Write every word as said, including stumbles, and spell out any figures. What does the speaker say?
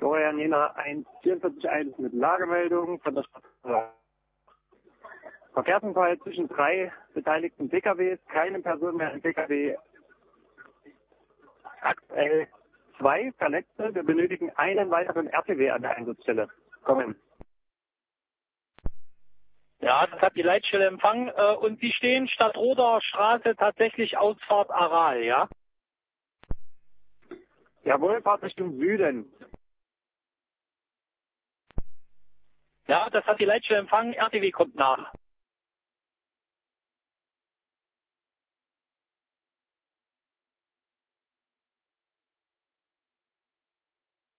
Florian Jena eins vierundvierzig eins mit Lagemeldung von der Stadt. Verkehrsunfall zwischen drei beteiligten P K Ws, keine Person mehr im P K W. Aktuell zwei Verletzte. Wir benötigen einen weiteren R T W an der Einsatzstelle. Kommen. Ja, das hat die Leitstelle empfangen. Äh, und Sie stehen Stadtroder Straße tatsächlich Ausfahrt Aral, ja? Jawohl, Fahrt Richtung Süden. Ja, das hat die Leitstelle empfangen. R T W kommt nach.